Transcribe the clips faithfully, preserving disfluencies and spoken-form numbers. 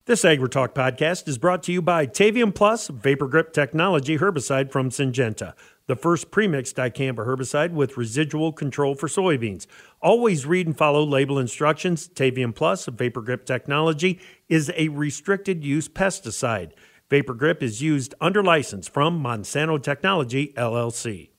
This AgriTalk podcast is brought to you by Tavium Plus Vapor Grip Technology herbicide from Syngenta, the first premixed dicamba herbicide with residual control for soybeans. Always read and follow label instructions. Tavium Plus Vapor Grip Technology is a restricted use pesticide. Vapor Grip is used under license from Monsanto Technology, L L C.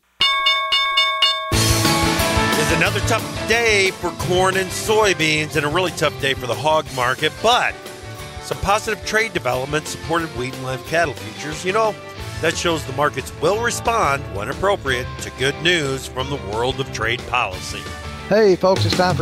It's another tough day for corn and soybeans and a really tough day for the hog market, but some positive trade developments supported wheat and live cattle futures. You know, that shows the markets will respond, when appropriate, to good news from the world of trade policy. Hey, folks, it's time for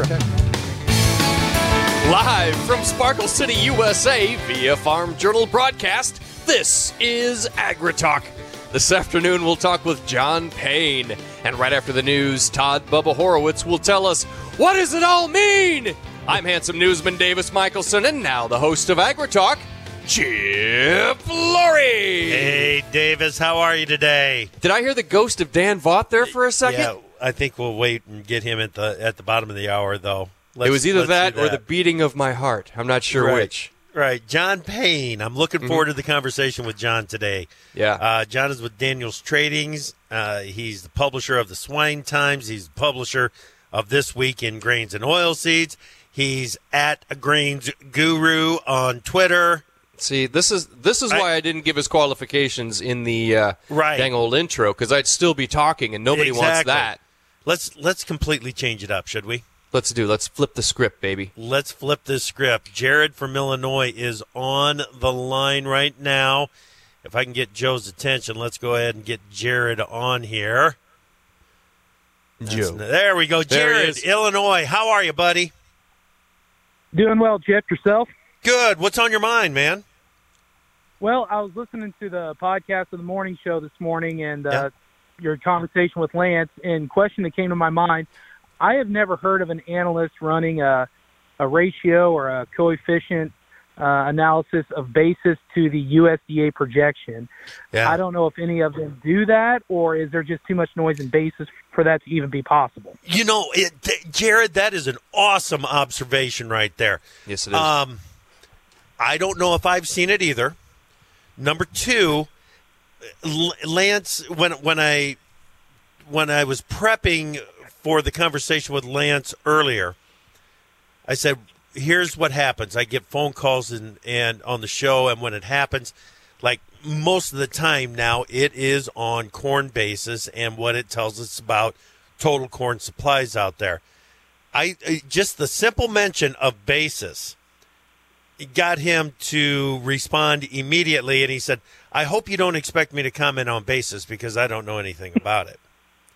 Live from Sparkle City, U S A, via Farm Journal broadcast, this is AgriTalk. This afternoon, we'll talk with John Payne. And right after the news, Todd Bubba Horowitz will tell us, what does it all mean? I'm handsome newsman Davis Michelson, and now the host of AgriTalk, Chip Flory. Hey, Davis, how are you today? Did I hear the ghost of Dan Vaught there for a second? Yeah, I think we'll wait and get him at the at the bottom of the hour, though. Let's, it was either that, that or the beating of my heart. I'm not sure right. which. Right. John Payne. I'm looking Mm-hmm. forward to the conversation with John today. Yeah. Uh, John is with Daniels Tradings. Uh, he's the publisher of the Swine Times. He's the publisher of This Week in Grains and Oilseeds. He's at a Grains Guru on Twitter. See, this is this is why I, I didn't give his qualifications in the uh, right. dang old intro, because I'd still be talking, and nobody exactly. wants that. Let's let's completely change it up, should we? Let's do. Let's flip the script, baby. Let's flip this script. Jared from Illinois is on the line right now. If I can get Joe's attention, let's go ahead and get Jared on here. Joe. There we go. There he Jared, is. Illinois. How are you, buddy? Doing well, Chip. Yourself? Good. What's on your mind, man? Well, I was listening to the podcast of the morning show this morning and uh, Yeah. your conversation with Lance, and question that came to my mind, I have never heard of an analyst running a, a ratio or a coefficient uh, analysis of basis to the U S D A projection. Yeah. I don't know if any of them do that, or is there just too much noise in basis for that to even be possible? You know, it, th- Jared, that is an awesome observation right there. Yes, it is. Um, I don't know if I've seen it either. Number two, L- Lance, when when I when I was prepping for the conversation with Lance earlier, I said, here's what happens. I get phone calls and, and on the show, and when it happens, like most of the time now, it is on corn basis and what it tells us about total corn supplies out there. I just the simple mention of basis got him to respond immediately, and he said, I hope you don't expect me to comment on basis because I don't know anything about it.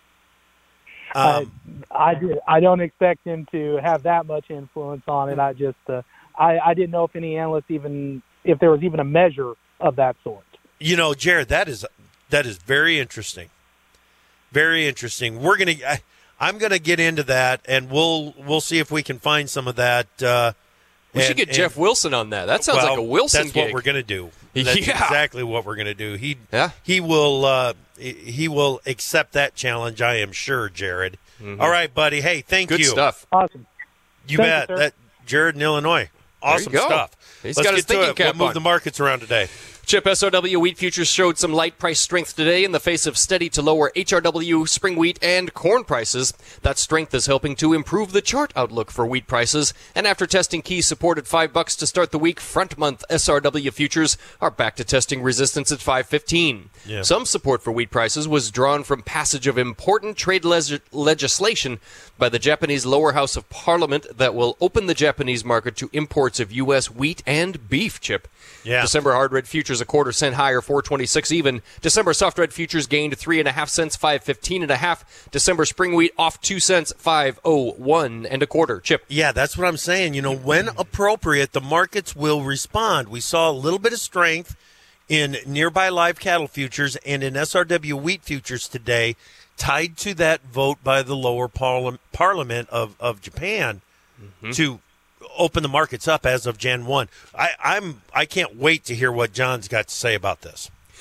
Um, I, I did. I don't expect him to have that much influence on it. I just, uh, I, I didn't know if any analysts even, if there was even a measure of that sort. You know, Jared, that is that is very interesting. Very interesting. We're gonna, I, I'm gonna get into that, and we'll we'll see if we can find some of that. Uh, we and, should get and, Jeff Wilson on that. That sounds well, like a Wilson That's gig. what we're gonna do. That's Yeah. exactly what we're gonna do. He Yeah. he will uh, he will accept that challenge. I am sure, Jared. Mm-hmm. All right, buddy. Hey, thank Good you. stuff. Awesome. You Thank bet. you, sir. That Jared in Illinois. Awesome There you go. stuff. He's Let's got his get to thinking it. cap We'll move on. the markets around today. Chip, S R W wheat futures showed some light price strength today in the face of steady to lower H R W, spring wheat, and corn prices. That strength is helping to improve the chart outlook for wheat prices. And after testing key support at five bucks to start the week, front month S R W futures are back to testing resistance at five fifteen. Yeah. Some support for wheat prices was drawn from passage of important trade leg- legislation by the Japanese lower house of parliament that will open the Japanese market to imports of U S wheat and beef, Chip. Yeah. December hard red futures a quarter cent higher, four twenty-six even. December soft red futures gained three and a half cents, five fifteen and a half. December spring wheat off two cents, five oh one and a quarter. Chip. Yeah, that's what I'm saying. You know, when appropriate, the markets will respond. We saw a little bit of strength in nearby live cattle futures and in S R W wheat futures today, tied to that vote by the lower parli- parliament of, of Japan mm-hmm. to open the markets up as of January first. I, I'm I can't wait to hear what John's got to say about this.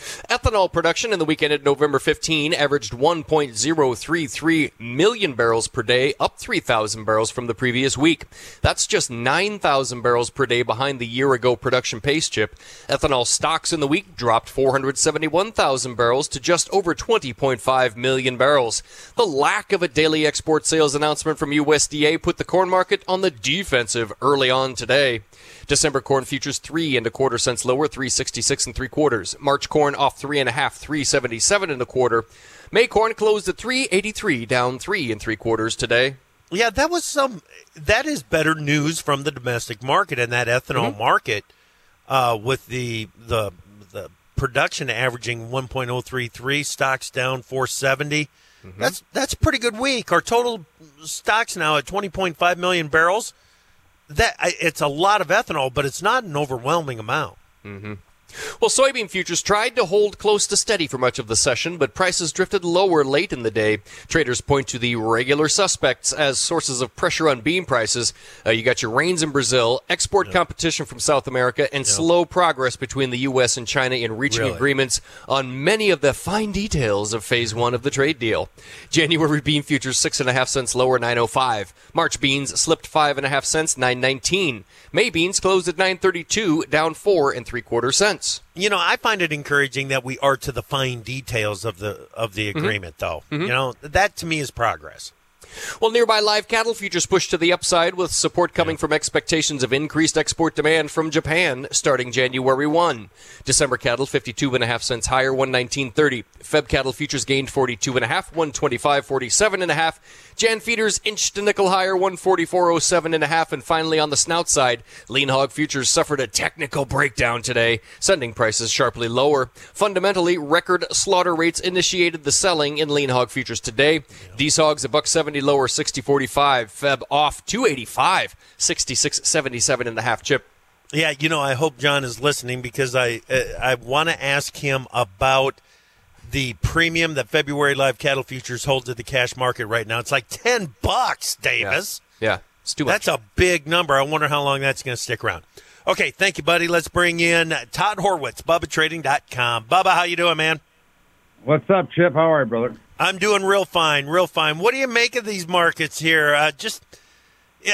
Ethanol production in the weekend at November fifteenth averaged one point zero three three million barrels per day, up three thousand barrels from the previous week. That's just nine thousand barrels per day behind the year-ago production pace, Chip. Ethanol stocks in the week dropped four hundred seventy-one thousand barrels to just over twenty point five million barrels. The lack of a daily export sales announcement from U S D A put the corn market on the defensive early on today. December corn futures three and a quarter cents lower, three sixty-six and three quarters. March corn off three and a half, three seventy-seven and a quarter. May corn closed at three eighty-three, down three and three quarters today. Yeah, that was some. That is better news from the domestic market and that ethanol mm-hmm. market, uh, with the the the production averaging one point oh three three, stocks down four seventy. Mm-hmm. That's that's a pretty good week. Our total stocks now at twenty point five million barrels. That it's a lot of ethanol, but it's not an overwhelming amount. Mm-hmm. Well, soybean futures tried to hold close to steady for much of the session, but prices drifted lower late in the day. Traders point to the regular suspects as sources of pressure on bean prices. Uh, you got your rains in Brazil, export yep. competition from South America, and yep. slow progress between the U S and China in reaching really? agreements on many of the fine details of phase one of the trade deal. January bean futures six and a half cents lower, nine oh five. March beans slipped five and a half cents, nine nineteen. May beans closed at nine thirty-two, down four and three quarter cents. You know, I find it encouraging that we are to the fine details of the of the agreement, mm-hmm. though. Mm-hmm. You know, that to me is progress. Well, nearby live cattle futures pushed to the upside with support coming yeah. from expectations of increased export demand from Japan starting January first. December cattle fifty-two and a half cents higher, one nineteen thirty. Feb cattle futures gained forty-two and a half, one twenty-five forty-seven and a half. Jan feeders inched a nickel higher, one forty-four oh seven and a half. And finally, on the snout side, lean hog futures suffered a technical breakdown today, sending prices sharply lower. Fundamentally, record slaughter rates initiated the selling in lean hog futures today. These hogs a buck seventy lower, sixty forty-five. Feb off two eighty-five, sixty-six seventy-seven and a half. Chip. Yeah, you know, I hope John is listening because I uh, I want to ask him about the premium that February live cattle futures hold to the cash market right now. It's like ten bucks, Davis. Yeah, yeah, it's too much. That's a big number. I wonder how long that's going to stick around. Okay, thank you, buddy. Let's bring in Todd Horwitz, Bubba Trading dot com. Bubba, how you doing, man? What's up, Chip? How are you, brother? I'm doing real fine, real fine. What do you make of these markets here? Uh, just yeah,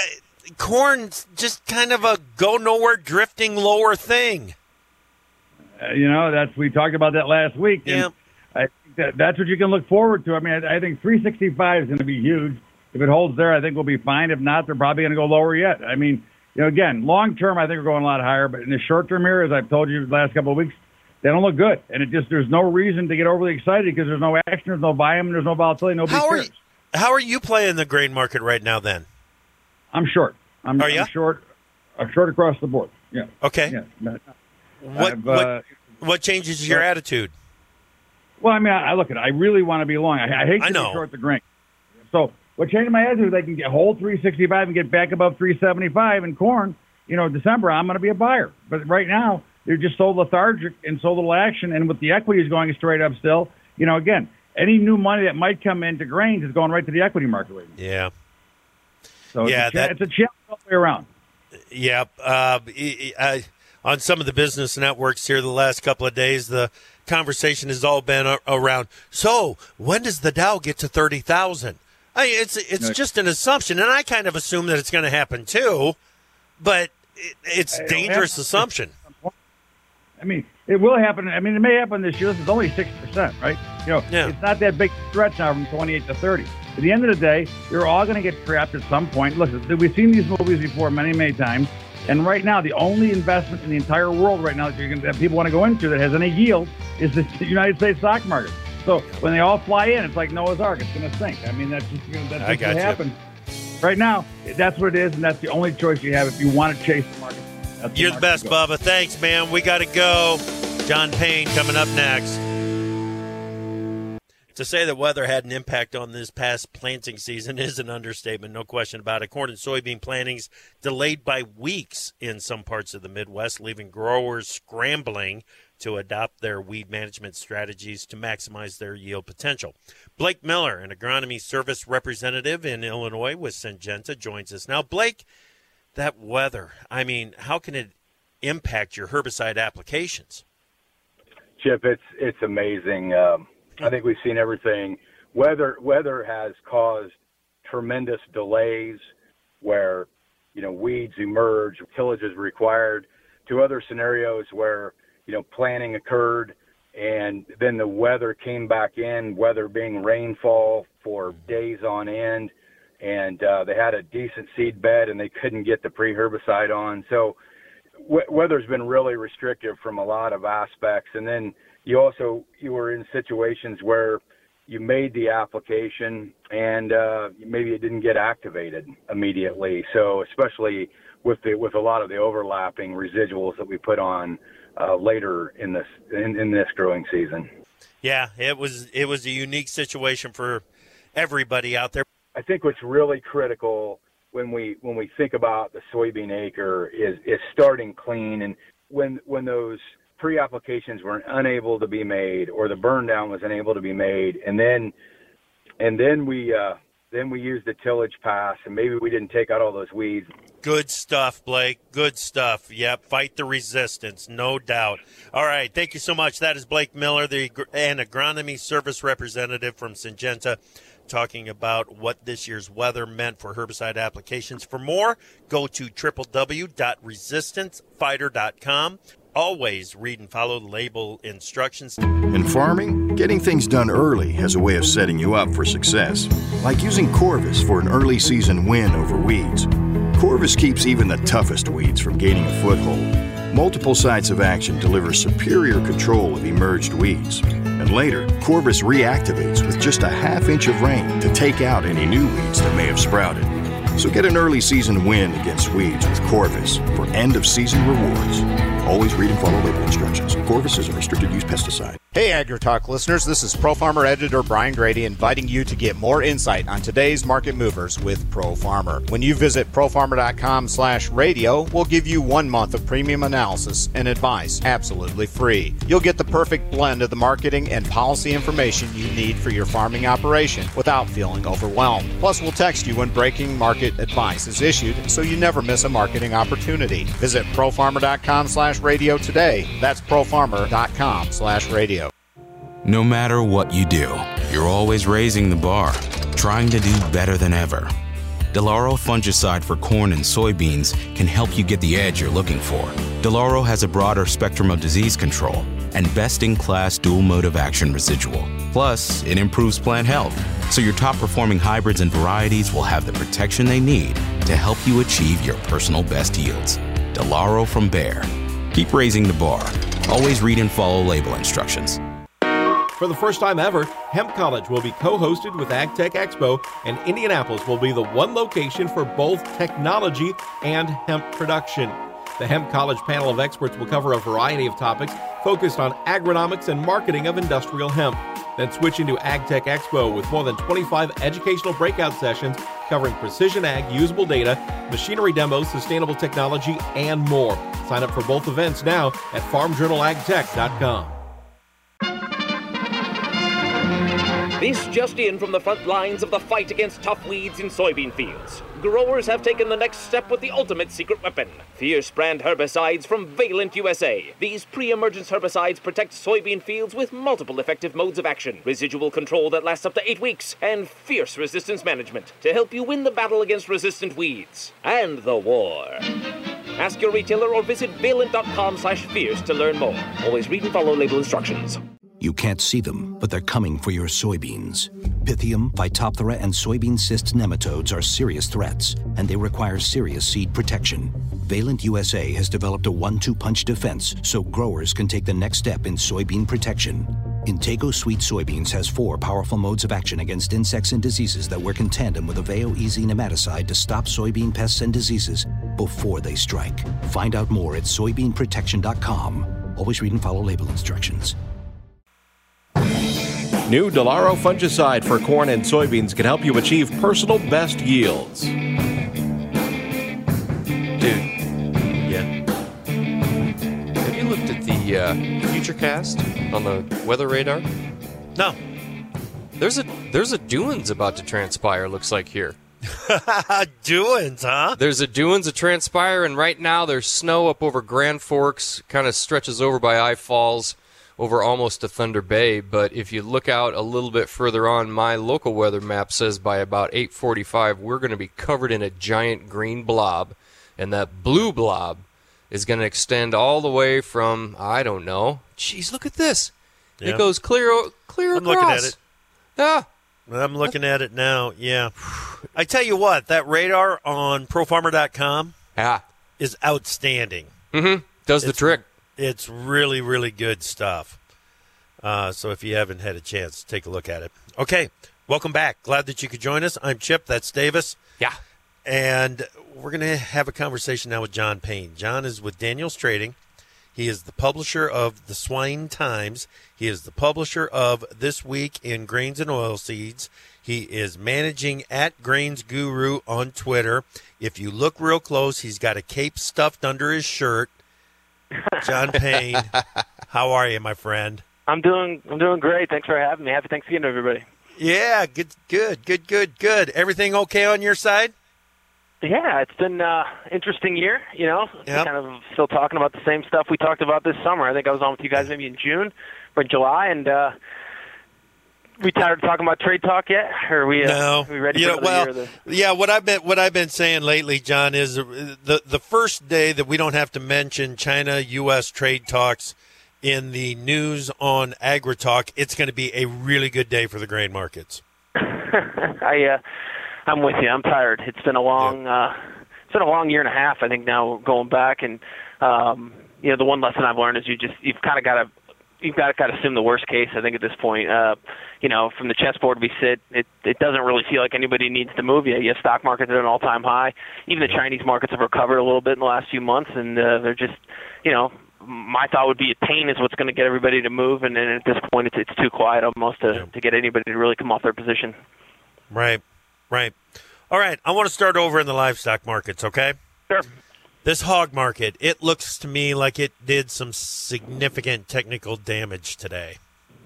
corn's just kind of a go-nowhere, drifting lower thing. Uh, you know, that's we talked about that last week. And yeah. I think that, that's what you can look forward to. I mean, I, I think three sixty-five is going to be huge. If it holds there, I think we'll be fine. If not, they're probably going to go lower yet. I mean, you know, again, long-term, I think we're going a lot higher. But in the short-term here, as I've told you the last couple of weeks, they don't look good. And it just there's no reason to get overly excited because there's no action, there's no volume, there's no volatility, nobody how cares. Are you, how are you playing the grain market right now then? I'm short. I'm, are you? I'm short. I'm short across the board. Yeah. Okay. Yeah. What, uh, what what changes your attitude? Well, I mean, I, I look at it. I really want to be long. I, I hate to I know. be short the grain. So what changed my attitude is I can get hold three sixty-five and get back above three seventy-five in corn. You know, December, I'm going to be a buyer. But right now, they're just so lethargic and so little action. And with the equities going straight up still, you know, again, any new money that might come into grains is going right to the equity market right now. Yeah. So yeah, it's, a, that, it's a challenge all the way around. Yeah. Uh, I, I, on some of the business networks here the last couple of days, the conversation has all been a, around, so when does the Dow get to thirty thousand? I mean, it's, it's just an assumption, and I kind of assume that it's going to happen too, but it, it's a dangerous assumption. I mean, it will happen. I mean, it may happen this year. This is only six percent, right? You know, yeah. It's not that big stretch now from twenty-eight to thirty. At the end of the day, you're all going to get trapped at some point. Look, we've seen these movies before many, many times. And right now, the only investment in the entire world right now that, you're gonna, that people want to go into that has any yield is the United States stock market. So when they all fly in, it's like Noah's Ark. It's going to sink. I mean, that's just, that's I just what happens. Right now, that's what it is, and that's the only choice you have if you want to chase the market. That's You're the, the best, Bubba. Thanks, man. We got to go. John Payne coming up next. To say that weather had an impact on this past planting season is an understatement, no question about it. Corn and soybean plantings delayed by weeks in some parts of the Midwest, leaving growers scrambling to adopt their weed management strategies to maximize their yield potential. Blake Miller, an agronomy service representative in Illinois with Syngenta, joins us now. Blake, that weather, I mean, how can it impact your herbicide applications? Chip, it's it's amazing. Um, I think we've seen everything. Weather weather has caused tremendous delays where, you know, weeds emerge, tillage is required, to other scenarios where, you know, planting occurred and then the weather came back in, weather being rainfall for days on end, and uh, they had a decent seed bed and they couldn't get the pre-herbicide on. So w- weather's been really restrictive from a lot of aspects. And then you also, you were in situations where you made the application and uh, maybe it didn't get activated immediately. So especially with the, with a lot of the overlapping residuals that we put on uh, later in this, in, in this growing season. Yeah, it was, it was a unique situation for everybody out there. I think what's really critical when we when we think about the soybean acre is is starting clean. And when when those pre-applications were unable to be made, or the burn down was unable to be made, and then and then we uh, then we used the tillage pass, and maybe we didn't take out all those weeds. Good stuff, Blake. Good stuff. Yep, fight the resistance, no doubt. All right, thank you so much. That is Blake Miller, the an agronomy service representative from Syngenta, talking about what this year's weather meant for herbicide applications. For more, go to w w w dot resistance fighter dot com. Always read and follow the label instructions. In farming, getting things done early has a way of setting you up for success. Like using Corvus for an early season win over weeds. Corvus keeps even the toughest weeds from gaining a foothold. Multiple sites of action deliver superior control of emerged weeds. And later, Corvus reactivates with just a half inch of rain to take out any new weeds that may have sprouted. So get an early season win against weeds with Corvus for end of season rewards. Always read and follow label instructions. Corvus is a restricted use pesticide. Hey AgriTalk listeners, this is Pro Farmer editor Brian Grady inviting you to get more insight on today's market movers with Pro Farmer. When you visit pro farmer dot com slash radio, we'll give you one month of premium analysis and advice absolutely free. You'll get the perfect blend of the marketing and policy information you need for your farming operation without feeling overwhelmed. Plus, we'll text you when breaking market advice is issued so you never miss a marketing opportunity. Visit pro farmer dot com slash radio today. That's pro farmer dot com slash radio. No matter what you do, you're always raising the bar, trying to do better than ever. Delaro fungicide for corn and soybeans can help you get the edge you're looking for. Delaro has a broader spectrum of disease control and best-in-class dual mode of action residual. Plus, it improves plant health, so your top-performing hybrids and varieties will have the protection they need to help you achieve your personal best yields. Delaro from Bayer. Keep raising the bar. Always read and follow label instructions. For the first time ever, Hemp College will be co-hosted with AgTech Expo, and Indianapolis will be the one location for both technology and hemp production. The Hemp College panel of experts will cover a variety of topics focused on agronomics and marketing of industrial hemp. Then switch into AgTech Expo with more than twenty-five educational breakout sessions covering precision ag, usable data, machinery demos, sustainable technology, and more. Sign up for both events now at farm journal ag tech dot com. This just in from the front lines of the fight against tough weeds in soybean fields. Growers have taken the next step with the ultimate secret weapon, Fierce brand herbicides from Valent U S A. These pre-emergence herbicides protect soybean fields with multiple effective modes of action, residual control that lasts up to eight weeks, and fierce resistance management to help you win the battle against resistant weeds and the war. Ask your retailer or visit valent dot com slash fierce to learn more. Always read and follow label instructions. You can't see them, but they're coming for your soybeans. Pythium, Phytophthora, and soybean cyst nematodes are serious threats, and they require serious seed protection. Valent U S A has developed a one two punch defense so growers can take the next step in soybean protection. Intego Sweet Soybeans has four powerful modes of action against insects and diseases that work in tandem with Aveo Easy nematicide to stop soybean pests and diseases before they strike. Find out more at soybean protection dot com. Always read and follow label instructions. New Delaro fungicide for corn and soybeans can help you achieve personal best yields. Dude. Yeah. Have you looked at the uh, Futurecast on the weather radar? No. There's a there's a doings about to transpire, looks like here. Doings, huh? There's a doings to transpire, and right now there's snow up over Grand Forks, kind of stretches over by I Falls. over almost to Thunder Bay. But if you look out a little bit further on, my local weather map says by about eight forty-five, we're going to be covered in a giant green blob. And that blue blob is going to extend all the way from, I don't know. Jeez, look at this. Yeah. It goes clear clear I'm across. looking at it. Yeah. I'm looking at it now, yeah. I tell you what, that radar on pro farmer dot com yeah. is outstanding. Mm-hmm. Does it's, the trick. It's really, really good stuff. Uh, so if you haven't had a chance, take a look at it. Okay, welcome back. Glad that you could join us. I'm Chip. That's Davis. Yeah. And we're going to have a conversation now with John Payne. John is with Daniels Trading. He is the publisher of the Swine Times. He is the publisher of This Week in Grains and Oilseeds. He is managing at Grains Guru on Twitter. If you look real close, he's got a cape stuffed under his shirt. John Payne, how are you, my friend? I'm doing I'm doing great. Thanks for having me. Happy Thanksgiving, everybody. Yeah, good, good, good, good, good. Everything okay on your side? Yeah, it's been an uh, interesting year, you know. Yep. Kind of still talking about the same stuff we talked about this summer. I think I was on with you guys maybe in June or July, and uh, we tired of talking about trade talk yet? Or are we, uh, no. are we ready you for know, the well, year? The... Yeah, what I've been what I've been saying lately, John, is the the first day that we don't have to mention China U S trade talks in the news on AgriTalk, it's going to be a really good day for the grain markets. I. Uh, I'm with you. I'm tired. It's been a long, yeah. uh, it's been a long year and a half. I think now going back, and um, you know, the one lesson I've learned is you just you've kind of got to you've got to kind of assume the worst case. I think at this point, uh, you know, from the chessboard we sit, it it doesn't really feel like anybody needs to move you. Yes, stock market's at an all-time high. Even the Chinese markets have recovered a little bit in the last few months, and uh, they're just, you know. My thought would be a pain is what's going to get everybody to move, and then at this point, it's it's too quiet almost to, yeah. to get anybody to really come off their position. Right. Right. All right. I want to start over in the livestock markets, okay? Sure. This hog market, it looks to me like it did some significant technical damage today.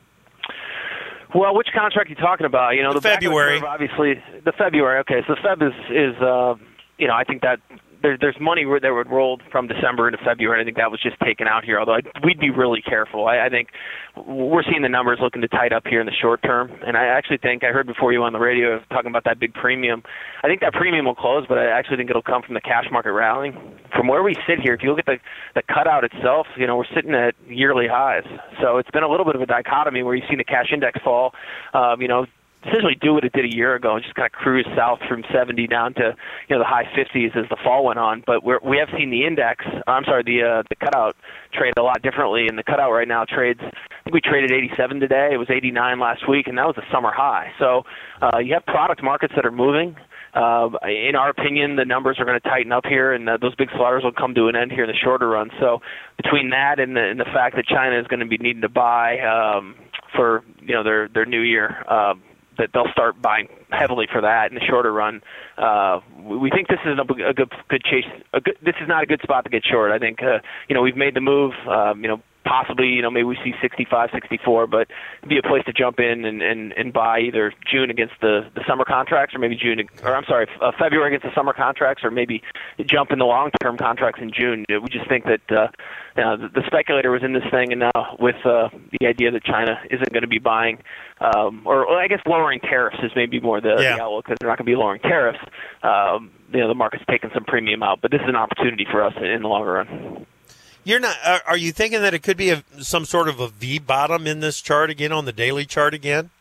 Well, which contract are you talking about? You know, the, the February. Curve, obviously, the February. Okay, so the Feb is, is uh, you know, I think that there, there's money that would rolled from December into February, and I think that was just taken out here, although I'd, we'd be really careful. I, I think we're seeing the numbers looking to tight up here in the short term, and I actually think, I heard before you on the radio talking about that big premium. I think that premium will close, but I actually think it'll come from the cash market rallying. From where we sit here, if you look at the, the cutout itself, you know, we're sitting at yearly highs. So it's been a little bit of a dichotomy where you've seen the cash index fall, um, you know, essentially do what it did a year ago and just kind of cruise south from seventy down to, you know, the high fifties as the fall went on. But we're, we have seen the index, I'm sorry, the uh, the cutout trade a lot differently. And the cutout right now trades, I think we traded eighty-seven today. It was eighty-nine last week, and that was a summer high. So uh, you have product markets that are moving. Uh, in our opinion, the numbers are going to tighten up here, and uh, those big slaughters will come to an end here in the shorter run. So between that and the, and the fact that China is going to be needing to buy um, for, you know, their their new year, uh, that they'll start buying heavily for that in the shorter run. Uh, we think this is a, a good good chase. A good, this is not a good spot to get short. I think uh, you know we've made the move. Um, you know. Possibly, you know, maybe we see sixty-five, sixty-four, but it'd be a place to jump in and, and, and buy either June against the, the summer contracts, or maybe June, or I'm sorry, uh, February against the summer contracts, or maybe jump in the long-term contracts in June. We just think that uh, you know, the, the speculator was in this thing, and now with uh, the idea that China isn't going to be buying, um, or well, I guess lowering tariffs is maybe more the, yeah. the outlook, because they're not going to be lowering tariffs. Um, you know, the market's taking some premium out, but this is an opportunity for us in the longer run. You're not. Are, are you thinking that it could be a, some sort of a V bottom in this chart again, on the daily chart again?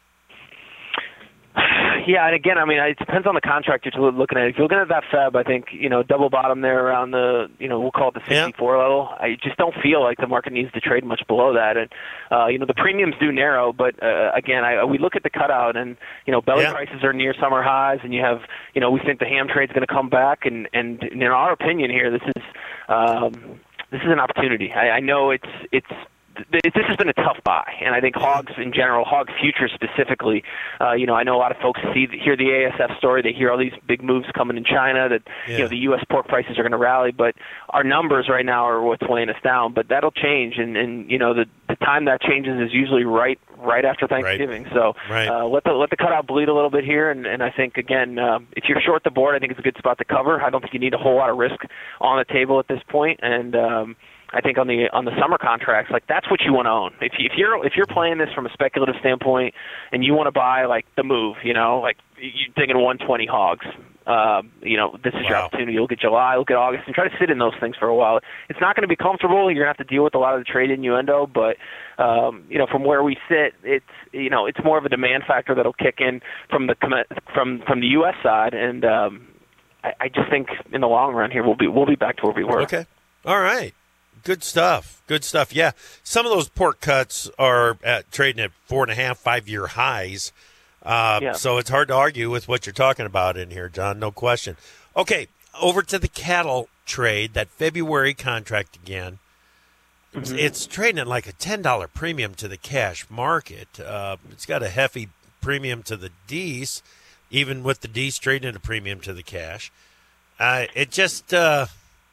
Yeah, and again, I mean, it depends on the contract you're looking at. If you're looking at that Feb, I think, you know, double bottom there around the, you know, we'll call it the sixty-four yeah. level. I just don't feel like the market needs to trade much below that. And, uh, you know, the premiums do narrow, but, uh, again, I, we look at the cutout, and, you know, belly yeah. prices are near summer highs, and you have, you know, we think the ham trade's going to come back. And, and in our opinion here, this is, um, This is an opportunity. I, I know it's it's this has been a tough buy, and I think hogs in general, hog futures specifically. Uh, you know, I know a lot of folks see hear the A S F story. They hear all these big moves coming in China. That yeah. you know the U S pork prices are going to rally, but our numbers right now are what's weighing us down. But that'll change, and, and you know the the time that changes is usually right right after Thanksgiving. Right. So right. Uh, let the let the cutout bleed a little bit here, and, and I think again, uh, if you're short the board, I think it's a good spot to cover. I don't think you need a whole lot of risk on the table at this point, and. Um, I think on the on the summer contracts, like that's what you want to own. If you, if you're if you're playing this from a speculative standpoint, and you want to buy like the move, you know, like you're thinking one twenty hogs. Uh, you know, this is wow. your opportunity. Look at July, look at August, and try to sit in those things for a while. It's not going to be comfortable. You're going to have to deal with a lot of the trade innuendo, but um, you know, from where we sit, it's you know, it's more of a demand factor that'll kick in from the from from the U S side, and um, I, I just think in the long run here we'll be we'll be back to where we were. Okay, all right. Good stuff. Good stuff. Yeah, some of those pork cuts are at, trading at four and a half, five-year highs. Uh, yeah. So it's hard to argue with what you're talking about in here, John. No question. Okay, over to the cattle trade. That February contract again. Mm-hmm. It's trading at like a ten dollar premium to the cash market. Uh, it's got a hefty premium to the D's, even with the D's trading at a premium to the cash. Uh, it just uh,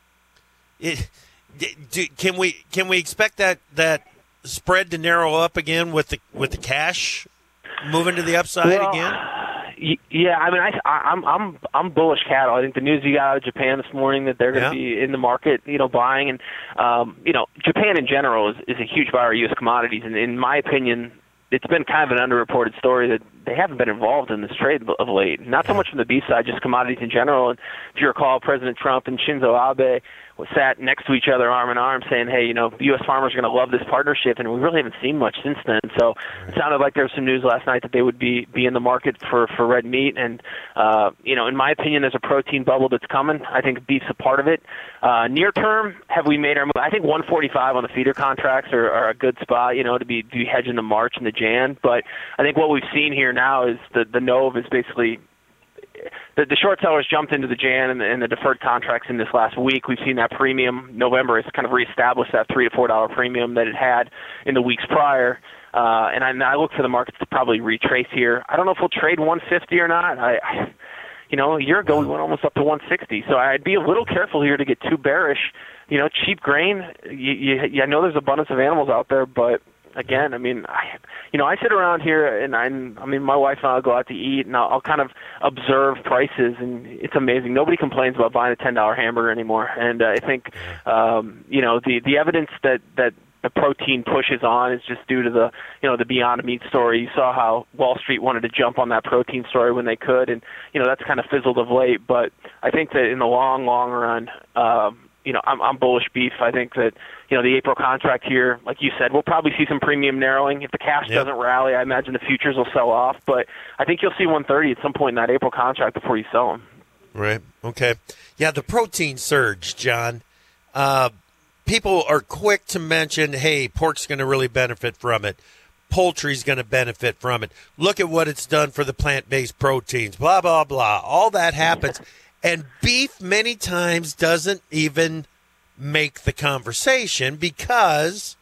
it. Do, can we can we expect that, that spread to narrow up again with the with the cash moving to the upside well, again? Yeah, I mean, I, I'm I'm I'm bullish cattle. I think the news you got out of Japan this morning that they're going to yeah. be in the market, you know, buying, and um, you know, Japan in general is, is a huge buyer of U S commodities, and in my opinion, it's been kind of an underreported story that they haven't been involved in this trade of late. Not so much from the beef side, just commodities in general. And if you recall, President Trump and Shinzo Abe sat next to each other arm in arm saying, hey, you know, U S farmers are going to love this partnership, and we really haven't seen much since then. So it sounded like there was some news last night that they would be, be in the market for, for red meat. And, uh, you know, in my opinion, there's a protein bubble that's coming. I think beef's a part of it. Uh, near term, have we made our move? I think one forty-five on the feeder contracts are, are a good spot, you know, to be, to be hedging the March and the Jan. But I think what we've seen here now is the, the Nove is basically – The, the short sellers jumped into the Jan and the, and the deferred contracts in this last week. We've seen that premium. November has kind of reestablished that three to four dollar premium that it had in the weeks prior. Uh, and I, and I look for the markets to probably retrace here. I don't know if we'll trade one fifty or not. I, I, you know, a year ago we went almost up to one sixty. So I'd be a little careful here to get too bearish. You know, cheap grain. You, you, you, I know there's abundance of animals out there, but again, I mean, I, you know, I sit around here and I'm, I mean, my wife and I'll go out to eat and I'll, I'll kind of observe prices, and it's amazing. Nobody complains about buying a ten dollar hamburger anymore. And uh, I think, um, you know, the, the evidence that, that the protein push is on is just due to the, you know, the Beyond Meat story. You saw how Wall Street wanted to jump on that protein story when they could, and, you know, that's kind of fizzled of late. But I think that in the long, long run, um, you know, I'm, I'm bullish beef. I think that, you know, the April contract here, like you said, we'll probably see some premium narrowing. If the cash yep. doesn't rally, I imagine the futures will sell off. But I think you'll see one thirty at some point in that April contract before you sell them. Right. Okay. Yeah, the protein surge, John. Uh, people are quick to mention, hey, pork's going to really benefit from it. Poultry's going to benefit from it. Look at what it's done for the plant-based proteins, blah, blah, blah. All that happens. And beef many times doesn't even make the conversation because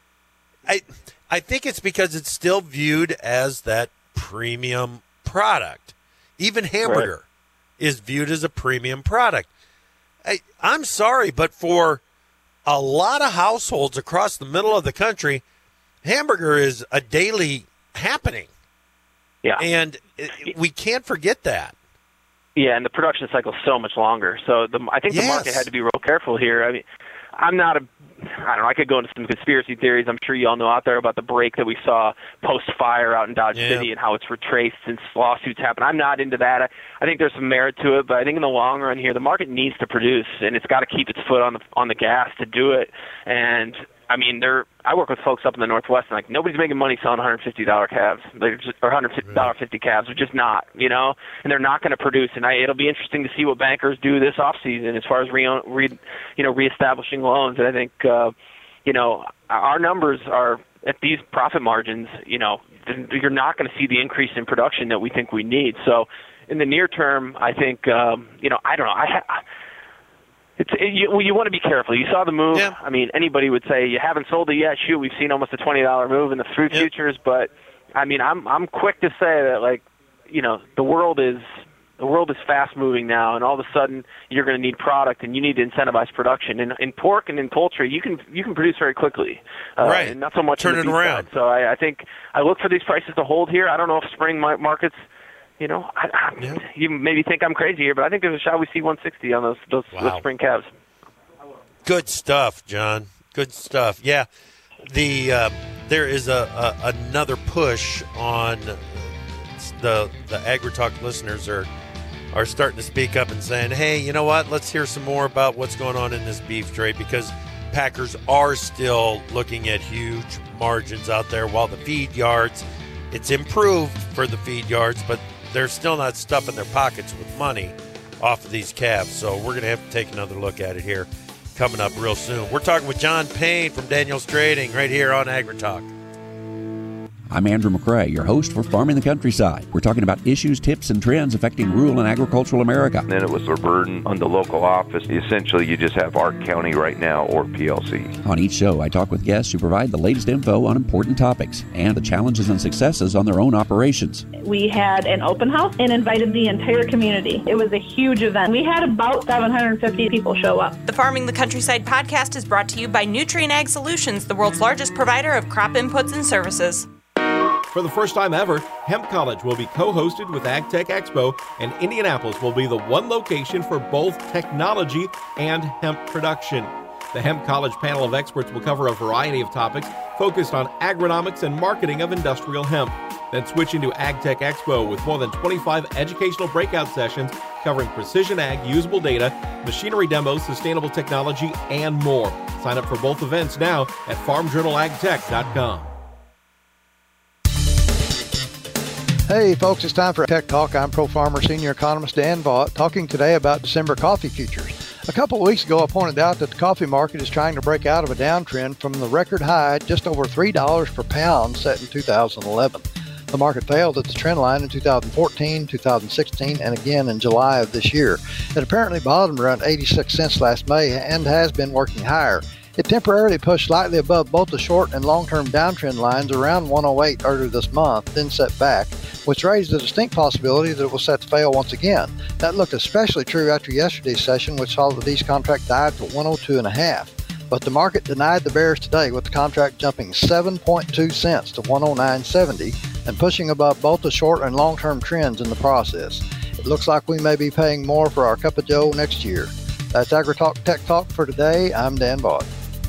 I I think it's because it's still viewed as that premium product. Even hamburger right. is viewed as a premium product. I, I'm sorry, but for a lot of households across the middle of the country, hamburger is a daily happening. Yeah. And it, we can't forget that. Yeah, and the production cycle is so much longer. So the, I think yes. the market had to be real careful here. I mean, I'm not a, I don't know, I could go into some conspiracy theories I'm sure you all know out there about the break that we saw post-fire out in Dodge yeah. City and how it's retraced since lawsuits happened. I'm not into that. I, I think there's some merit to it, but I think in the long run here, the market needs to produce, and it's got to keep its foot on the on the gas to do it. And I mean, they're. I work with folks up in the Northwest, and like nobody's making money selling one hundred fifty dollar calves, they're just, or one hundred fifty dollars fifty calves. They're just not, you know, and they're not going to produce. And I, it'll be interesting to see what bankers do this off season as far as re, re you know, reestablishing loans. And I think, uh, you know, our numbers are at these profit margins. You know, you're not going to see the increase in production that we think we need. So, in the near term, I think, um, you know, I don't know, I. I It's it, you, well, you want to be careful. You saw the move. Yeah. I mean, anybody would say you haven't sold it yet. Shoot, we've seen almost a twenty dollar move in the fruit yeah. futures. But I mean, I'm I'm quick to say that, like, you know, the world is the world is fast moving now, and all of a sudden you're going to need product, and you need to incentivize production. In in pork and in poultry, you can you can produce very quickly, uh, right? And not so much turn in the it beef around. side. So I, I think I look for these prices to hold here. I don't know if spring markets. You know, I, I, yeah. you maybe think I'm crazy here, but I think there's a shot we see one sixty on those those, wow. those spring calves. Good stuff, John. Good stuff. Yeah, the uh, there is a, a another push on the the AgriTalk listeners are are starting to speak up and saying, hey, you know what? Let's hear some more about what's going on in this beef trade, because packers are still looking at huge margins out there, while the feed yards, it's improved for the feed yards, but they're still not stuffing their pockets with money off of these calves. So we're going to have to take another look at it here coming up real soon. We're talking with John Payne from Daniels Trading right here on AgriTalk. I'm Andrew McCrae, your host for Farming the Countryside. We're talking about issues, tips, and trends affecting rural and agricultural America. Then it was a burden on the local office. Essentially, you just have Ark County right now or P L C. On each show, I talk with guests who provide the latest info on important topics and the challenges and successes on their own operations. We had an open house and invited the entire community. It was a huge event. We had about seven hundred fifty people show up. The Farming the Countryside podcast is brought to you by Nutrien Ag Solutions, the world's largest provider of crop inputs and services. For the first time ever, Hemp College will be co-hosted with AgTech Expo, and Indianapolis will be the one location for both technology and hemp production. The Hemp College panel of experts will cover a variety of topics focused on agronomics and marketing of industrial hemp. Then switch into AgTech Expo with more than twenty-five educational breakout sessions covering precision ag, usable data, machinery demos, sustainable technology, and more. Sign up for both events now at farm journal ag tech dot com. Hey folks, it's time for Tech Talk. I'm Pro Farmer Senior Economist Dan Vaught, talking today about December coffee futures. A couple of weeks ago, I pointed out that the coffee market is trying to break out of a downtrend from the record high just over three dollars per pound set in two thousand eleven. The market failed at the trend line in two thousand fourteen, two thousand sixteen, and again in July of this year. It apparently bottomed around eighty-six cents last May and has been working higher. It temporarily pushed slightly above both the short and long-term downtrend lines around one oh eight earlier this month, then set back, which raised the distinct possibility that it was set to fail once again. That looked especially true after yesterday's session, which saw the D's contract dive to one oh two and a half. But the market denied the bears today, with the contract jumping seven point two cents to one oh nine seventy and pushing above both the short and long-term trends in the process. It looks like we may be paying more for our cup of joe next year. That's AgriTalk Tech Talk for today. I'm Dan Vaught.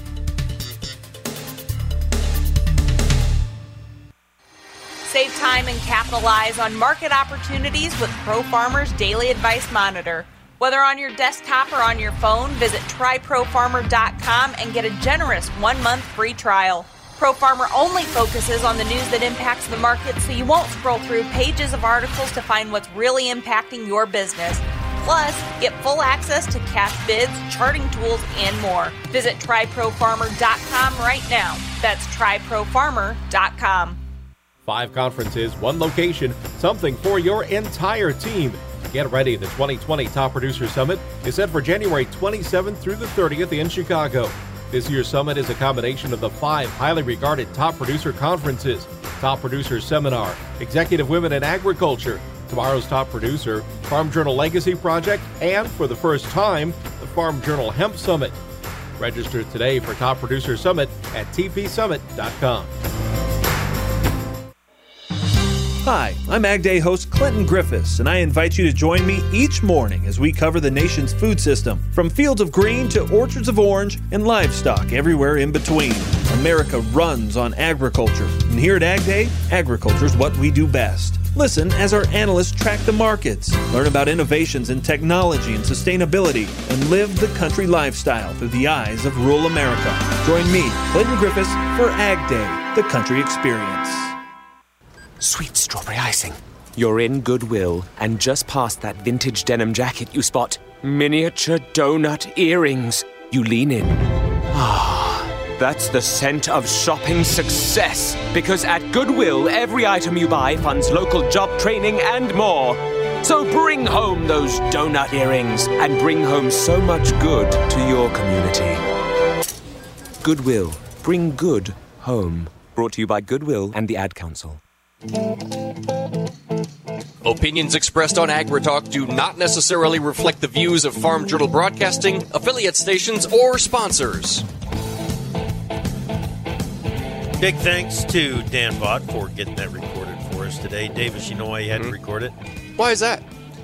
Save time and capitalize on market opportunities with Pro Farmer's Daily Advice Monitor. Whether on your desktop or on your phone, visit try pro farmer dot com and get a generous one-month free trial. Pro Farmer only focuses on the news that impacts the market, so you won't scroll through pages of articles to find what's really impacting your business. Plus, get full access to cash bids, charting tools, and more. Visit try pro farmer dot com right now. That's try pro farmer dot com. Five conferences, one location, something for your entire team. Get ready. The twenty twenty Top Producer Summit is set for January twenty-seventh through the thirtieth in Chicago. This year's summit is a combination of the five highly regarded top producer conferences: Top Producer Seminar, Executive Women in Agriculture, Tomorrow's Top Producer, Farm Journal Legacy Project, and for the first time, the Farm Journal Hemp Summit. Register today for Top Producer Summit at t p summit dot com. Hi, I'm Ag Day host Clinton Griffiths, and I invite you to join me each morning as we cover the nation's food system, from fields of green to orchards of orange and livestock everywhere in between. America runs on agriculture, and here at Ag Day, agriculture is what we do best. Listen as our analysts track the markets, learn about innovations in technology and sustainability, and live the country lifestyle through the eyes of rural America. Join me, Clinton Griffiths, for Ag Day, the country experience. Sweet strawberry icing. You're in Goodwill, and just past that vintage denim jacket you spot miniature donut earrings. You lean in. Ah, that's the scent of shopping success. Because at Goodwill, every item you buy funds local job training and more. So bring home those donut earrings and bring home so much good to your community. Goodwill. Bring good home. Brought to you by Goodwill and the Ad Council. Opinions expressed on AgriTalk do not necessarily reflect the views of Farm Journal Broadcasting, affiliate stations, or sponsors. Big thanks to Dan Vaught for getting that recorded for us today. Davis, you know why you had mm-hmm. to record it? Why is that?